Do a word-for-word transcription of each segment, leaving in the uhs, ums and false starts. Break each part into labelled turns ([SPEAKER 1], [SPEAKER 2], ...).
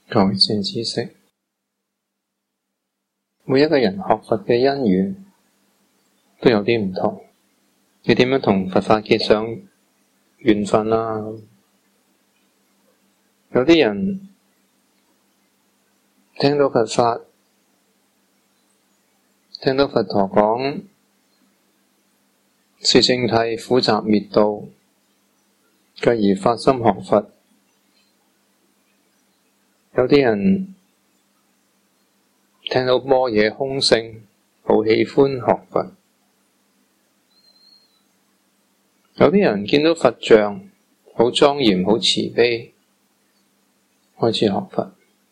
[SPEAKER 1] 各位善知識，每一個人學佛嘅因緣都有啲唔同，你點樣同佛法結上緣分啊？有啲人聽到佛法，聽到佛陀講四聖諦苦集滅道，繼而發心學佛。有啲人聽到般若空性，好喜歡學佛。有啲人見到佛像好莊嚴、好慈悲，開始學佛。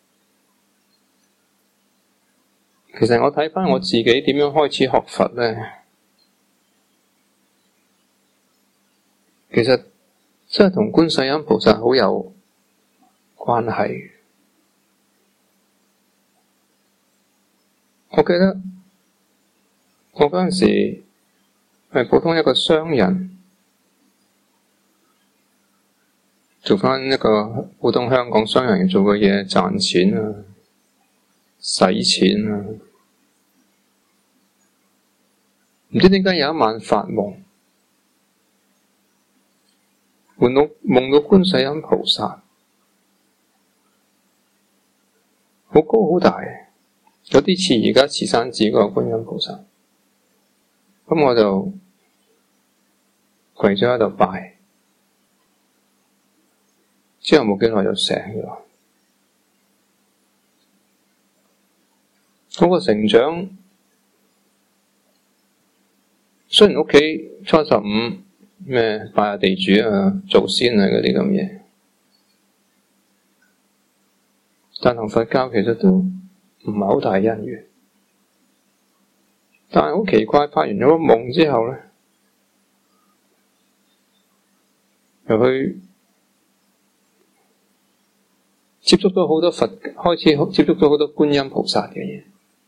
[SPEAKER 1] 其實我睇返我自己點樣開始學佛呢？其實真係同觀世音菩薩好有關係。我記得我嗰陣時係普通一個商人，做返一個普通香港商人做嘅嘢，賺錢啊，使錢啊。唔知點解有一晚發夢，夢到夢到觀世音菩薩，好高好大。有啲似而家慈山寺嗰個觀音菩薩，咁我就跪咗喺度拜，之後冇幾耐就醒咗。嗰個成長，雖然屋企初十五咩拜下地主啊、祖先啊嗰啲咁嘢，但同佛教其實都唔係好大因緣，但係好奇怪，發完咗個夢之後咧，又去接觸到好多佛，開始接觸到好多觀音菩薩嘅嘢，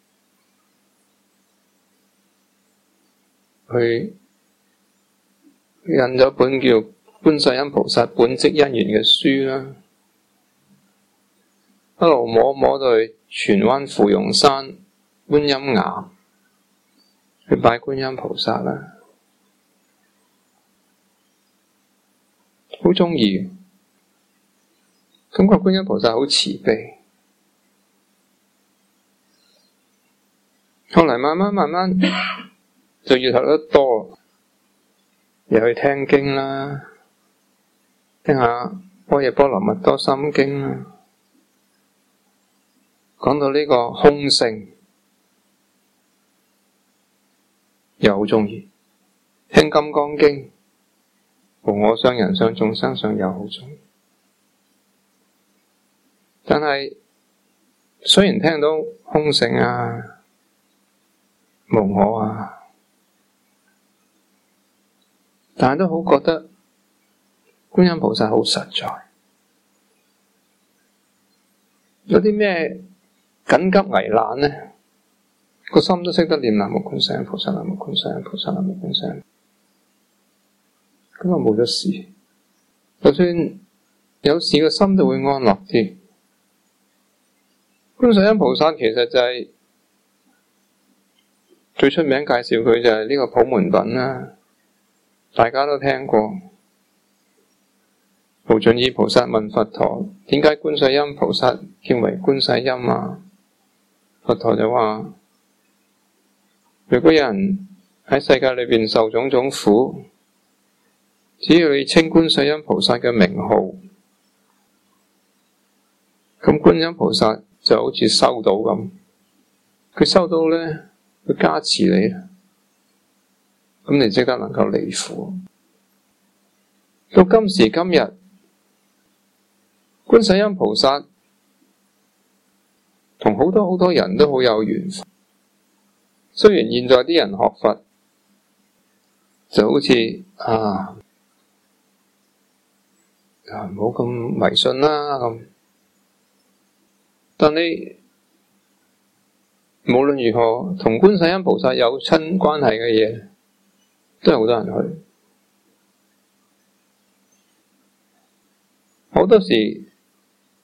[SPEAKER 1] 去印咗本叫《觀世音菩薩本跡因緣》嘅書啦，一路摸摸到去荃灣芙蓉山觀音岩去拜觀音菩薩啦，好鍾意，感覺觀音菩薩好慈悲。後嚟慢慢慢慢就越學得多，又去聽經啦，聽下般若波羅蜜多心經啦。講到呢個空性，又好鍾意聽金剛經，無我相、人相、眾生相，又好鍾意。但係雖然聽到空性啊、無我啊，但係都好覺得觀音菩薩好實在。有啲咩緊急危難呢，個心都識得念南無觀世音菩薩，南無觀世音菩薩，南無觀世音，咁就冇咗事。就算有事，個心都會安樂啲。觀世音菩薩其實就係、是、最出名介紹佢就係呢個普門品啦，大家都聽過。無盡意菩薩問佛陀：點解觀世音菩薩叫為觀世音啊？佛陀就話：如果有人喺世界裏邊受種種苦，只要你稱觀世音菩薩嘅名號，咁觀音菩薩就好似收到咁，佢收到咧，佢加持你，咁你即刻能夠離苦。到今時今日，觀世音菩薩同好多好多人都好有緣分。雖然現在啲人學佛就好似啊啊唔好咁迷信啦咁，但你無論如何同觀世音菩薩有親關係嘅嘢，都係好多人去。好多時